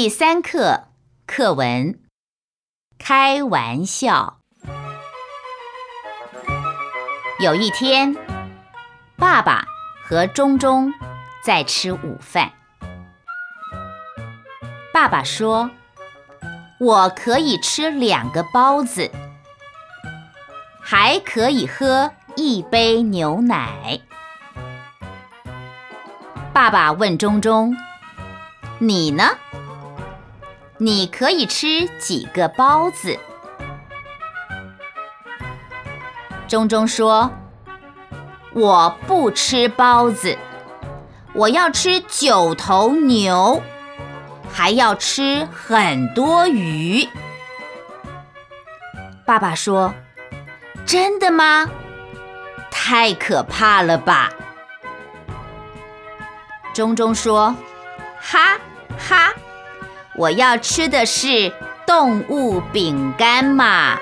第3课课文开玩笑。有一天，爸爸和钟钟在吃午饭。爸爸说：“我可以吃2个包子，还可以喝1杯牛奶。”爸爸问钟钟：“你呢？你可以吃几个包子？”钟钟说：“我不吃包子，我要吃9头牛，还要吃很多鱼。”爸爸说：“真的吗？太可怕了吧！”钟钟说：“哈哈，我要吃的是动物饼干嘛。”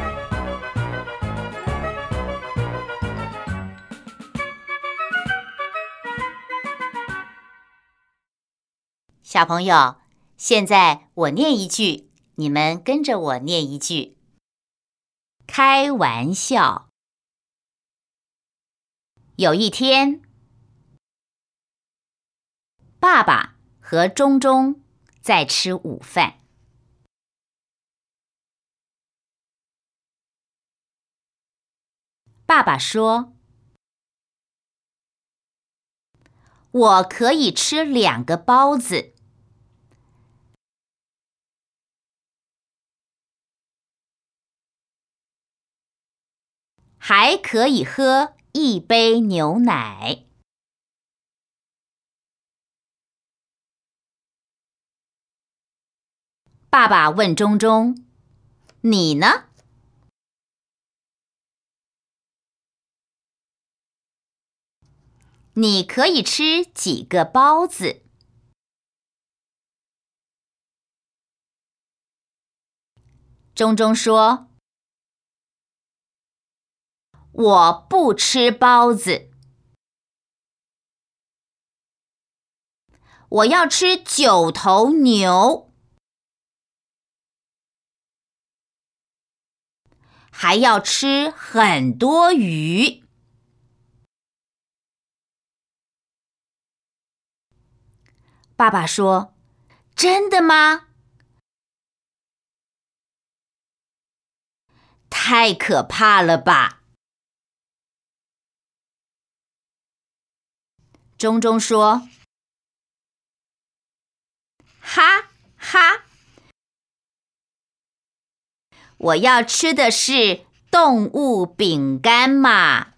小朋友，现在我念一句，你们跟着我念一句。开玩笑。有一天，爸爸和钟钟在吃午饭。爸爸说：“我可以吃2个包子，还可以喝1杯牛奶。”爸爸问钟钟：“你呢？你可以吃几个包子？”钟钟说：“我不吃包子，我要吃9头牛，还要吃很多鱼。”爸爸说：“真的吗？太可怕了吧！”钟钟说：“哈哈，我要吃的是动物饼干嘛。”